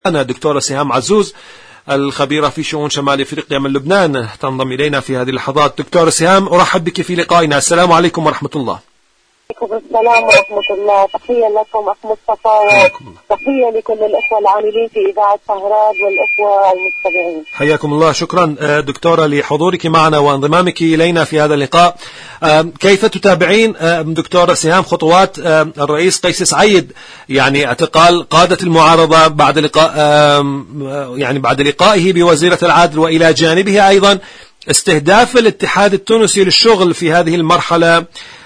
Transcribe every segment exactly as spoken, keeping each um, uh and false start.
أنا دكتورة سهام عزوز الخبيرة في شؤون شمال أفريقيا من لبنان تنضم إلينا في هذه اللحظات. دكتورة سهام، أرحب بك في لقائنا. السلام عليكم ورحمة الله. وعليكم السلام ورحمة الله. تحية لكم أخ مصطفى، تحية لكل الأخوة العاملين في إذاعة سهرات والأخوة المستمعين. حياكم الله. شكرا دكتورة لحضورك معنا وانضمامك إلينا في هذا اللقاء. كيف تتابعين دكتورة سهام خطوات الرئيس قيس سعيد، يعني اعتقال قادة المعارضة بعد لقاء يعني بعد لقائه بوزيرة العدل، وإلى جانبه أيضا استهداف الاتحاد التونسي للشغل في هذه المرحلة،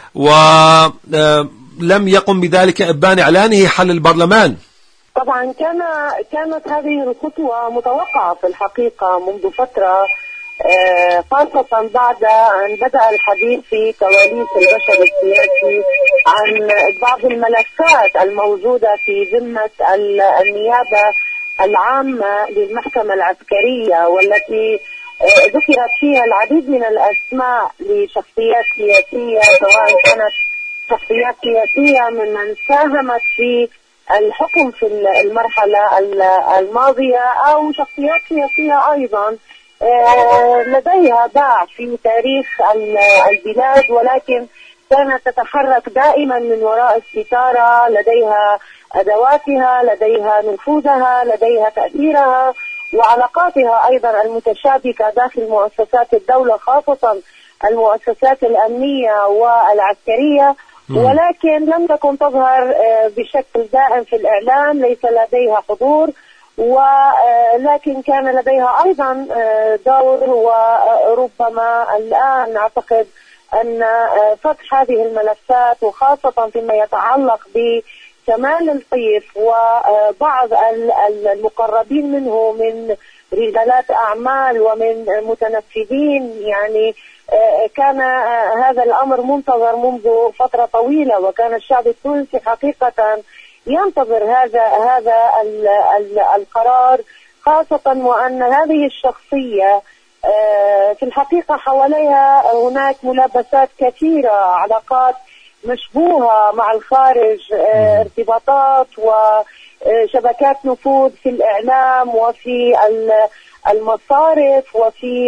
ولم يقم بذلك إبان إعلانه حل البرلمان؟ طبعا كان كانت هذه الخطوة متوقعة في الحقيقة منذ فترة، خاصة بعد أن بدأ الحديث في كواليس البشر السياسي عن بعض الملفات الموجودة في ذمة النيابة العامة للمحكمة العسكرية، والتي ذكرت فيها العديد من الأسماء لشخصيات سياسية، سواء كانت شخصيات سياسية ممن ساهمت في الحكم في المرحلة الماضية، أو شخصيات سياسية أيضا لديها باع في تاريخ البلاد، ولكن كانت تتحرك دائما من وراء الستارة، لديها أدواتها، لديها نفوذها، لديها تأثيرها وعلاقاتها أيضا المتشابكة داخل مؤسسات الدولة، خاصة المؤسسات الأمنية والعسكرية، ولكن لم تكن تظهر بشكل دائم في الإعلام، ليس لديها حضور، ولكن كان لديها أيضا دور. وربما الآن أعتقد أن فتح هذه الملفات، وخاصة فيما يتعلق بكمال الطيف وبعض المقربين منه من رجالات أعمال ومن متنفذين، يعني كان هذا الأمر منتظر منذ فترة طويلة، وكان الشعب التونسي حقيقة ينتظر هذا هذا القرار، خاصة وأن هذه الشخصية في الحقيقة حواليها هناك ملابسات كثيرة، علاقات مشبوهة مع الخارج، ارتباطات وشبكات نفوذ في الإعلام وفي المصارف وفي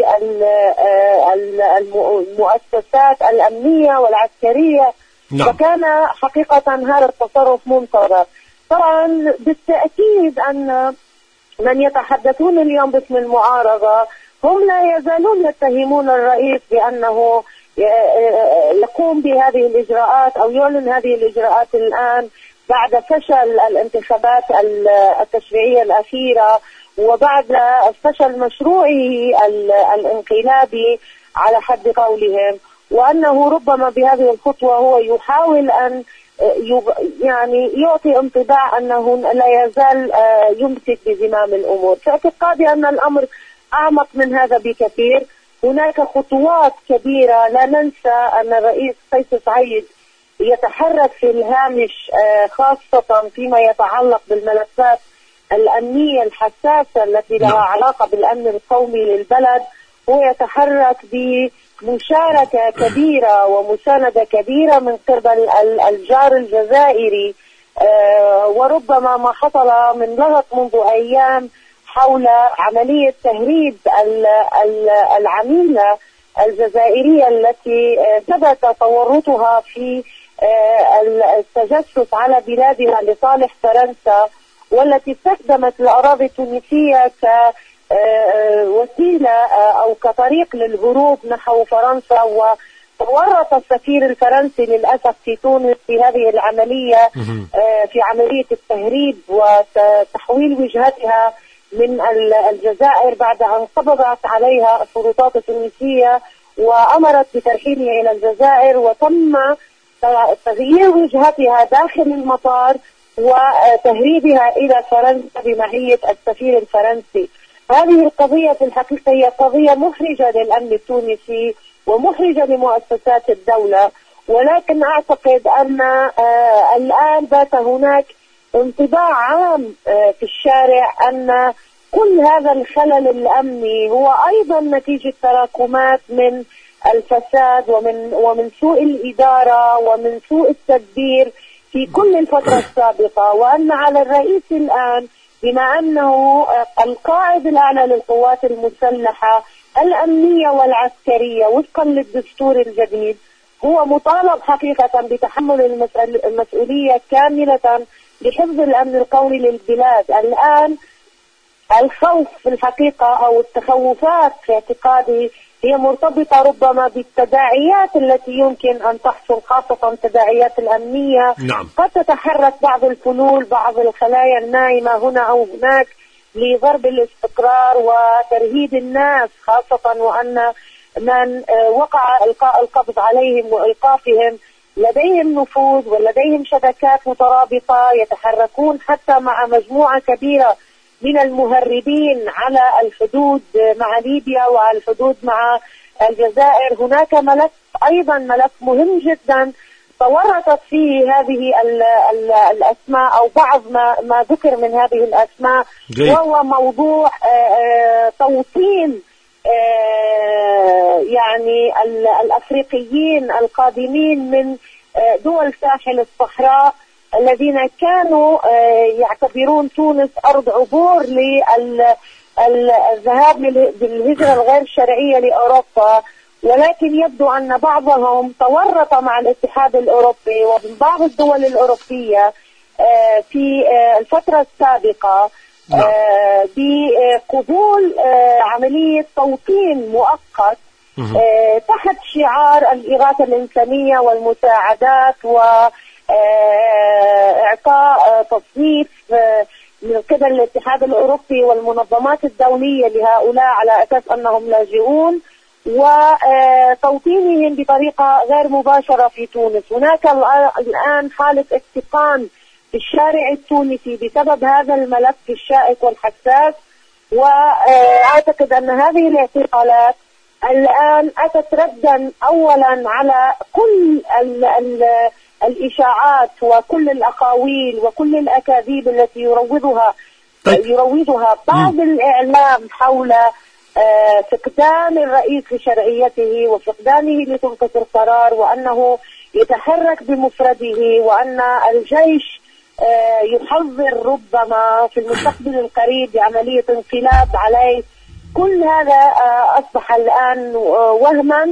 المؤسسات الأمنية والعسكرية. نعم. فكان حقيقة هذا التصرف منتظر. طبعا بالتأكيد أن من يتحدثون اليوم باسم المعارضة هم لا يزالون يتهمون الرئيس بأنه يقوم بهذه الإجراءات أو يعلن هذه الإجراءات الآن بعد فشل الانتخابات التشريعية الأخيرة، وبعد فشل مشروعه الانقلابي على حد قولهم، وأنه ربما بهذه الخطوة هو يحاول أن يعني يعطي انطباع أنه لا يزال يمسك بزمام الأمور. في اعتقادي أن الأمر أعمق من هذا بكثير. هناك خطوات كبيرة، لا ننسى أن الرئيس قيس سعيد يتحرك في الهامش، خاصة فيما يتعلق بالملفات الأمنية الحساسة التي لها علاقة بالأمن القومي للبلد. هو يتحرك بمشاركة كبيرة ومساندة كبيرة من قبل الجار الجزائري، وربما ما حصل من لغط منذ أيام حول عملية تهريب العميلة الجزائرية التي ثبت تورطها في التجسس على بلادها لصالح فرنسا، والتي استخدمت الأراضي التونسية كوسيلة أو كطريق للهروب نحو فرنسا، وورط السفير الفرنسي للأسف في تونس في هذه العملية، في عملية التهريب وتحويل وجهتها من الجزائر بعد أن قبضت عليها السلطات التونسية وأمرت بترحيلها إلى الجزائر، وتم تغيير وجهتها داخل المطار وتهريبها إلى فرنسا بمعية السفير الفرنسي. هذه القضية في الحقيقة هي قضية محرجة للأمن التونسي ومحرجة لمؤسسات الدولة، ولكن أعتقد أن الآن بات هناك انطباع عام في الشارع أن كل هذا الخلل الأمني هو أيضا نتيجة تراكمات من الفساد ومن ومن سوء الإدارة ومن سوء التدبير في كل الفترة السابقة، وأن على الرئيس الآن بما أنه القائد الأعلى للقوات المسلحة الأمنية والعسكرية وفقا للدستور الجديد هو مطالب حقيقة بتحمل المسؤولية كاملة لحفظ الأمن القومي للبلاد. الآن الخوف في الحقيقة أو التخوفات في اعتقادي هي مرتبطة ربما بالتداعيات التي يمكن أن تحصل، خاصة التداعيات الأمنية. نعم. قد تتحرك بعض الفلول، بعض الخلايا النائمة هنا أو هناك لضرب الاستقرار وترهيب الناس، خاصة وأن من وقع إلقاء القبض عليهم وإيقافهم لديهم نفوذ ولديهم شبكات مترابطة، يتحركون حتى مع مجموعة كبيرة من المهربين على الحدود مع ليبيا وعلى الحدود مع الجزائر. هناك ملف أيضا ملف مهم جدا تورطت فيه هذه ال ال الأسماء أو بعض ما, ما ذكر من هذه الأسماء، وهو موضوع توطين يعني الأفريقيين القادمين من دول ساحل الصحراء الذين كانوا يعتبرون تونس أرض عبور للذهاب بالهجرة الغير شرعية لأوروبا، ولكن يبدو أن بعضهم تورط مع الاتحاد الأوروبي ومن بعض الدول الأوروبية في الفترة السابقة بقبول عملية توطين مؤقت تحت شعار الإغاثة الإنسانية والمساعدات وإعطاء تصنيف من قبل الاتحاد الأوروبي والمنظمات الدولية لهؤلاء على أساس أنهم لاجئون، وتوطينهم بطريقة غير مباشرة في تونس. هناك الآن حالة احتقان في الشارع التونسي بسبب هذا الملف الشائك والحساس، وأعتقد أن هذه الاعتقالات الآن أتت ردا أولا على كل ال ال الإشاعات وكل الأقاويل وكل الأكاذيب التي يروضها يروضها بعض الإعلام حول فقدان الرئيس لشرعيته وفقدانه لسلطة القرار، وأنه يتحرك بمفرده، وأن الجيش يحضر ربما في المستقبل القريب بعملية انقلاب عليه. كل هذا أصبح الآن وهما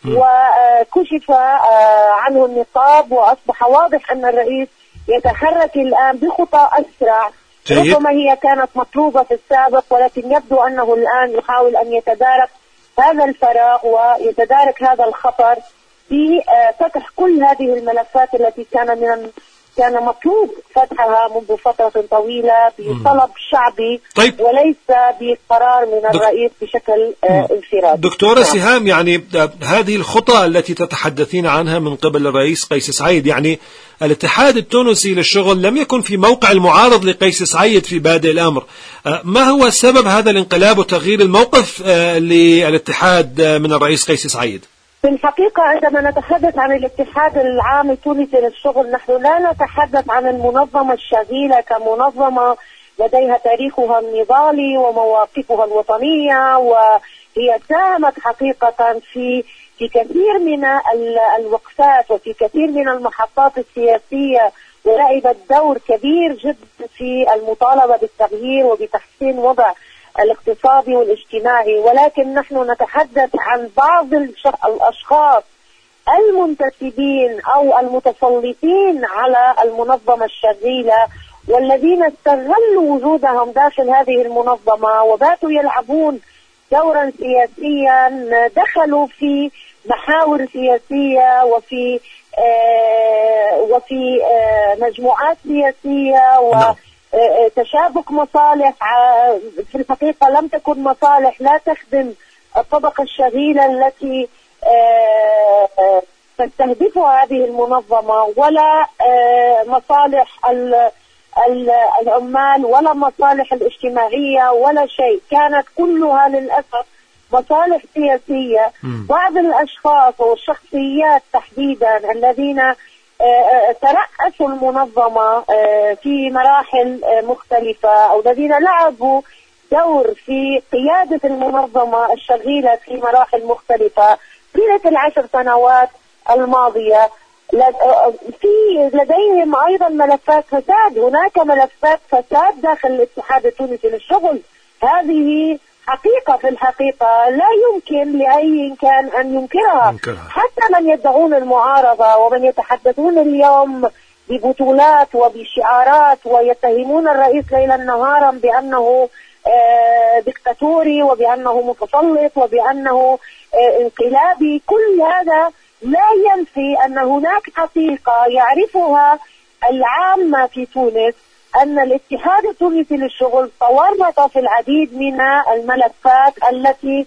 وكشف عنه النقاب، وأصبح واضح أن الرئيس يتحرك الآن بخطى أسرع. ربما هي كانت مطلوبة في السابق، ولكن يبدو أنه الآن يحاول أن يتدارك هذا الفراغ ويتدارك هذا الخطر بفتح كل هذه الملفات التي كان من كان مطلوب فتحها منذ فترة طويلة بطلب شعبي. طيب. وليس بقرار من الرئيس بشكل انفرادي. دكتورة سهام، يعني هذه الخطى التي تتحدثين عنها من قبل الرئيس قيس سعيد، يعني الاتحاد التونسي للشغل لم يكن في موقع المعارض لقيس سعيد في بادئ الأمر. ما هو سبب هذا الانقلاب وتغيير الموقف للاتحاد من الرئيس قيس سعيد؟ في الحقيقة عندما نتحدث عن الاتحاد العام التونسي للشغل نحن لا نتحدث عن المنظمة الشغيلة كمنظمة لديها تاريخها النضالي ومواقفها الوطنية، وهي ساهمت حقيقة في في كثير من الوقفات وفي كثير من المحطات السياسية، ولعبت دور كبير جدا في المطالبة بالتغيير وبتحسين وضع الاقتصادي والاجتماعي. ولكن نحن نتحدث عن بعض الأشخاص المنتسبين أو المتسلطين على المنظمة الشغيلة، والذين استغلوا وجودهم داخل هذه المنظمة وباتوا يلعبون دورا سياسيا، دخلوا في محاور سياسية وفي آه وفي آه مجموعات سياسية و تشابك مصالح في الحقيقة لم تكن مصالح لا تخدم الطبقة الشغيلة التي تستهدفها هذه المنظمة، ولا مصالح العمال ولا مصالح الاجتماعية ولا شيء. كانت كلها للأسف مصالح سياسية. بعض الأشخاص والشخصيات تحديدا الذين ترأسوا المنظمة في مراحل مختلفة أو الذين لعبوا دور في قيادة المنظمة الشغيلة في مراحل مختلفة طيلة العشر سنوات الماضية، في لديهم أيضا ملفات فساد. هناك ملفات فساد داخل الاتحاد التونسي للشغل. هذه حقيقة في الحقيقة لا يمكن لأي كان أن ينكرها. ينكرها حتى من يدعون المعارضة ومن يتحدثون اليوم ببطولات وبشعارات ويتهمون الرئيس ليلا نهارا بأنه دكتاتوري وبأنه متسلط وبأنه انقلابي. كل هذا لا ينفي أن هناك حقيقة يعرفها العامة في تونس، أن الاتحاد التونسي للشغل تورط في العديد من الملفات التي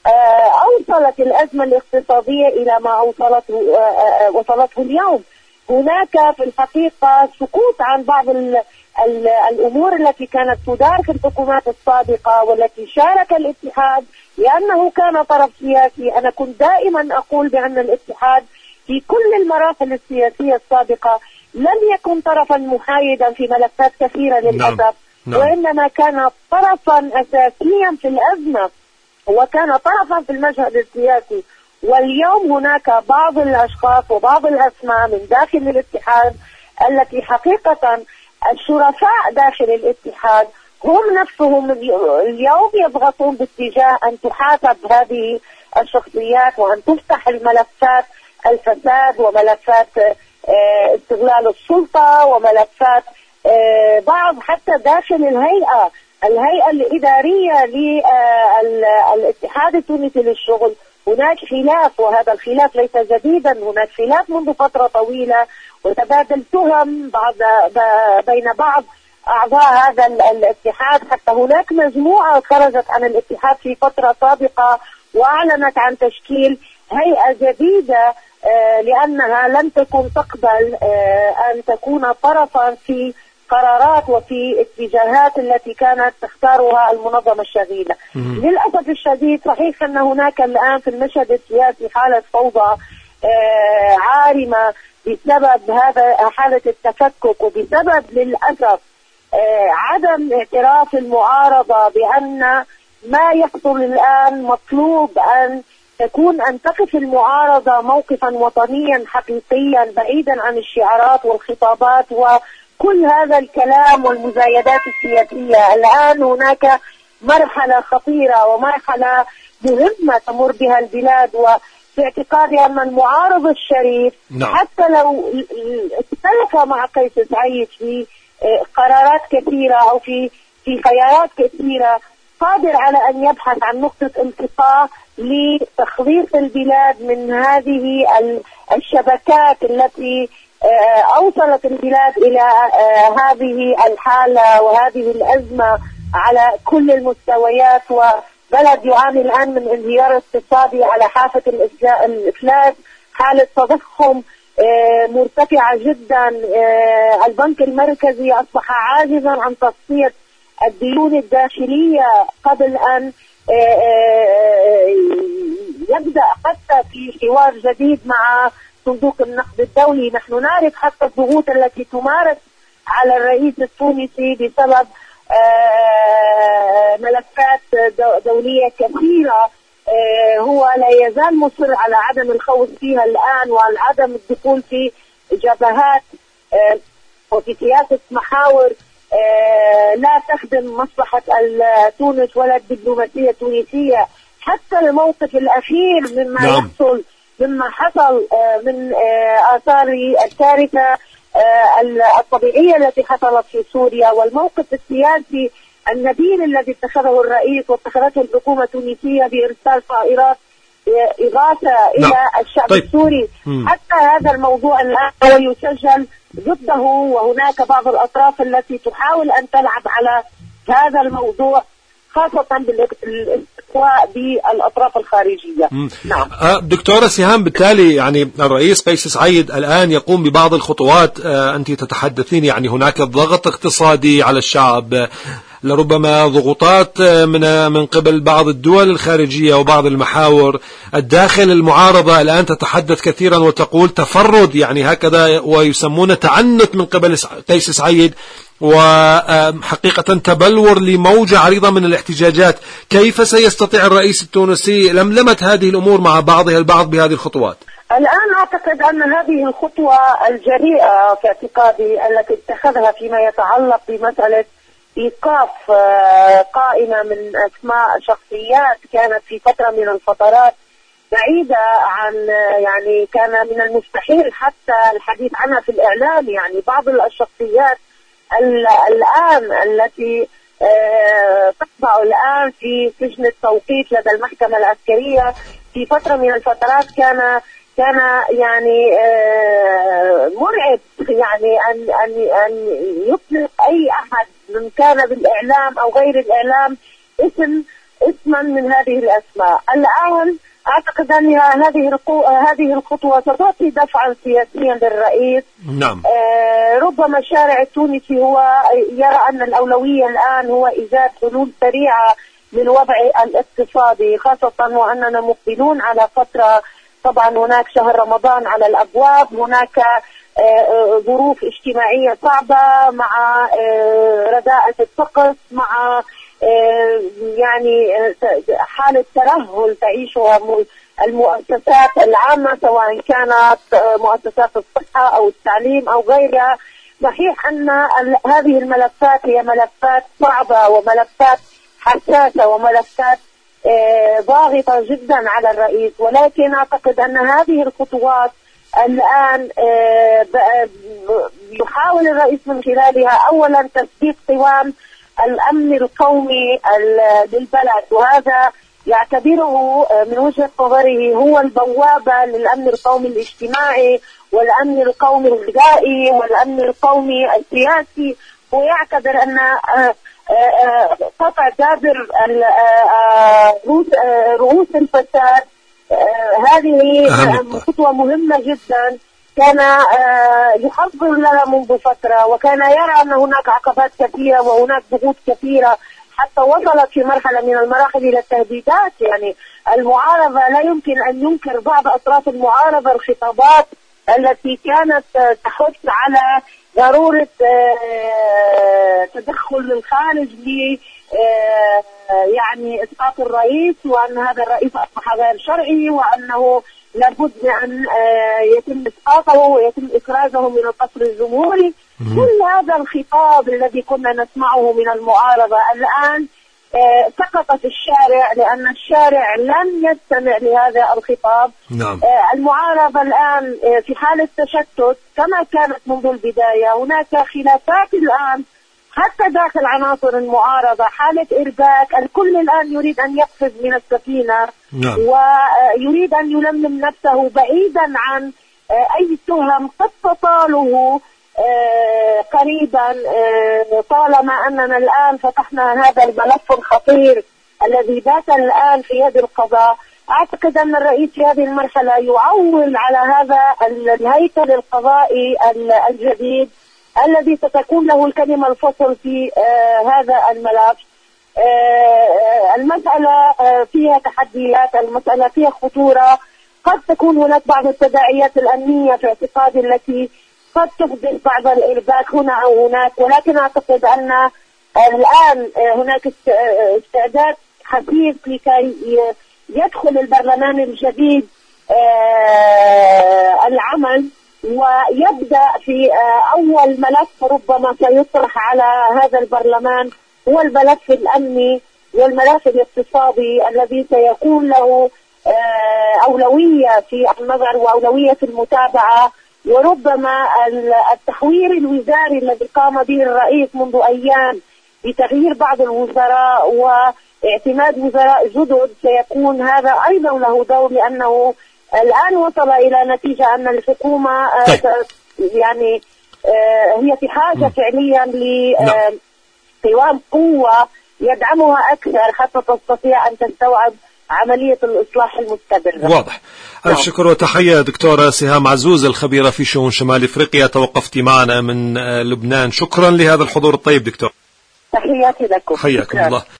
أوصلت الأزمة الاقتصادية إلى ما أوصلته وصلته اليوم. هناك في الحقيقة سكوت عن بعض ال ال الأمور التي كانت تدار في الحكومات السابقة والتي شارك الاتحاد لأنه كان طرف سياسي. أنا كنت دائما أقول بأن الاتحاد في كل المراحل السياسية السابقة لم يكن طرفا محايدا في ملفات كثيرة للأسف. نعم. نعم. وإنما كان طرفا أساسيا في الأزمة وكان طرفا في المشهد السياسي. واليوم هناك بعض الأشخاص وبعض الأسماء من داخل الاتحاد التي حقيقة الشرفاء داخل الاتحاد هم نفسهم اليوم يضغطون باتجاه أن تحاسب هذه الشخصيات وأن تفتح الملفات الفساد وملفات استغلال السلطة وملفات بعض حتى داخل الهيئة الهيئة الإدارية للاتحاد التونسي للشغل. هناك خلاف وهذا الخلاف ليس جديدا. هناك خلاف منذ فترة طويلة وتبادل تهم بعض بين بعض أعضاء هذا الاتحاد. حتى هناك مجموعة خرجت عن الاتحاد في فترة سابقة وأعلنت عن تشكيل هيئة جديدة لأنها لم تكن تقبل أن تكون طرفا في قرارات وفي اتجاهات التي كانت تختارها المنظمة الشغيلة. للأسف الشديد صحيح أن هناك الآن في المشهد السياسي حالة فوضى عارمة بسبب هذا حالة التفكك وبسبب للأسف عدم اعتراف المعارضة بأن ما يحصل الآن مطلوب أن تكون أن تقف المعارضة موقفا وطنيا حقيقيا بعيدا عن الشعارات والخطابات وكل هذا الكلام والمزايدات السياسية. الآن هناك مرحلة خطيرة ومرحلة مهمة تمر بها البلاد، وفي اعتقادي أن المعارض الشريف نعم. حتى لو اختلف مع قيس سعيد في قرارات كثيرة أو في في خيارات كثيرة قادر على أن يبحث عن نقطة التقاء لتخليص البلاد من هذه الشبكات التي أوصلت البلاد إلى هذه الحالة وهذه الأزمة على كل المستويات. وبلد يعاني الآن من انهيار اقتصادي على حافة الإفلاس، حالة تضخم مرتفعة جدا. البنك المركزي أصبح عاجزا عن تصفية الديون الداخلية قبل أن يبدأ حتى في حوار جديد مع صندوق النقد الدولي. نحن نعرف حتى الضغوط التي تمارس على الرئيس التونسي بسبب ملفات دولية كثيرة هو لا يزال مصر على عدم الخوض فيها الآن وعلى عدم الدخول في جبهات وفي سياسة محاور لا تخدم مصلحة تونس ولا الدبلوماسية التونسية. حتى الموقف الأخير مما نعم. يحصل مما حصل من آثار الكارثة الطبيعية التي حصلت في سوريا والموقف السياسي النبيل الذي اتخذه الرئيس واتخذته الحكومة التونسية بإرسال طائرات إغاثة إلى نعم. الشعب طيب. السوري. مم. حتى هذا الموضوع الآن هو يسجل ضده، وهناك بعض الأطراف التي تحاول أن تلعب على هذا الموضوع خاصة بالاستقواء بالأطراف الخارجية. نعم. دكتورة سهام، بالتالي يعني الرئيس قيس سعيد الآن يقوم ببعض الخطوات أنت تتحدثين، يعني هناك ضغط اقتصادي على الشعب، لربما ضغوطات من من قبل بعض الدول الخارجية وبعض المحاور. الداخل المعارضة الآن تتحدث كثيرا وتقول تفرد، يعني هكذا، ويسمون تعنت من قبل قيس سعيد، وحقيقة تبلور لموجة عريضة من الاحتجاجات. كيف سيستطيع الرئيس التونسي لملمة هذه الأمور مع بعضها البعض بهذه الخطوات؟ الآن أعتقد أن هذه الخطوة الجريئة في اعتقادي التي اتخذها فيما يتعلق بمسألة إيقاف قائمة من أسماء شخصيات كانت في فترة من الفترات بعيدة عن، يعني كان من المستحيل حتى الحديث عنها في الإعلام. يعني بعض الشخصيات الآن التي تخضع الآن في سجن التوقيف لدى المحكمة العسكرية في فترة من الفترات كان كان يعني مرعب، يعني أن أن أن يطلق أي أحد من كان بالإعلام أو غير الإعلام اسم اسما من هذه الأسماء. الآن أعتقد أن هذه هذه الخطوة ستعطي دفعا سياسيا للرئيس. نعم. آه ربما الشارع التونسي هو يرى أن الأولوية الآن هو إيجاد حلول سريعة للوضع الاقتصادي، خاصة وأننا مقبلون على فترة، طبعا هناك شهر رمضان على الأبواب، هناك آه ظروف اجتماعية صعبة مع آه رداءة الطقس، مع يعني حالة ترهل تعيشها المؤسسات العامة سواء كانت مؤسسات الصحة أو التعليم أو غيرها. صحيح أن هذه الملفات هي ملفات صعبة وملفات حساسة وملفات ضاغطة جدا على الرئيس، ولكن أعتقد أن هذه الخطوات الآن يحاول الرئيس من خلالها أولا تثبيت قوام الأمن القومي للبلد، وهذا يعتبره من وجهة نظره هو البوابة للأمن القومي الاجتماعي والأمن القومي الغذائي والأمن القومي السياسي. ويعتبر أن قطع دابر رؤوس الفساد هذه خطوة مهمة جدا، كان يحضر لها منذ فترة، وكان يرى أن هناك عقبات كثيرة وهناك ضغوط كثيرة حتى وصلت في مرحلة من المراحل إلى التهديدات. يعني المعارضة لا يمكن أن ينكر بعض أطراف المعارضة الخطابات التي كانت تحث على ضرورة تدخل الخارج ل يعني إسقاط الرئيس، وأن هذا الرئيس أصبح غير شرعي وأنه لابد أن يتم إسقاطه ويتم إخراجه من القصر الجمهوري. كل هذا الخطاب الذي كنا نسمعه من المعارضة الآن سقط في الشارع، لأن الشارع لم يستمع لهذا الخطاب. نعم. المعارضة الآن في حالة تشتت كما كانت منذ البداية، هناك خلافات الآن حتى داخل عناصر المعارضة، حالة إرباك، الكل الآن يريد أن يقفز من السفينة. نعم. ويريد أن يلمم نفسه بعيدا عن أي تهم قد تطاله قريبا، طالما أننا الآن فتحنا هذا الملف الخطير الذي بات الآن في يد القضاء. أعتقد أن الرئيس في هذه المرحلة يعول على هذا الهيكل القضائي الجديد الذي ستكون له الكلمة الفصل في هذا الملف. المسألة فيها تحديات، المسألة فيها خطورة، قد تكون هناك بعض التداعيات الأمنية في اعتقادي التي قد تحدث بعض الإرباك هنا أو هناك، ولكن أعتقد أن الآن هناك استعداد حثيث لكي يدخل البرلمان الجديد العمل ويبدأ في أول ملف ربما سيطرح على هذا البرلمان هو الملف الأمني والملف الاقتصادي الذي سيكون له أولوية في النظر وأولوية في المتابعة. وربما التحوير الوزاري الذي قام به الرئيس منذ أيام بتغيير بعض الوزراء واعتماد وزراء جدد سيكون هذا أيضا له دور، لأنه الآن وصل إلى نتيجة أن الحكومة يعني هي في حاجة فعليا لقوام قوة يدعمها أكثر حتى تستطيع أن تستوعب عملية الإصلاح المستمرة. واضح. الشكر وتحية دكتورة سهام عزوز الخبيرة في شؤون شمال إفريقيا، توقفتي معنا من لبنان. شكرا لهذا الحضور الطيب دكتور. تحياتي لكم. حياكم الله.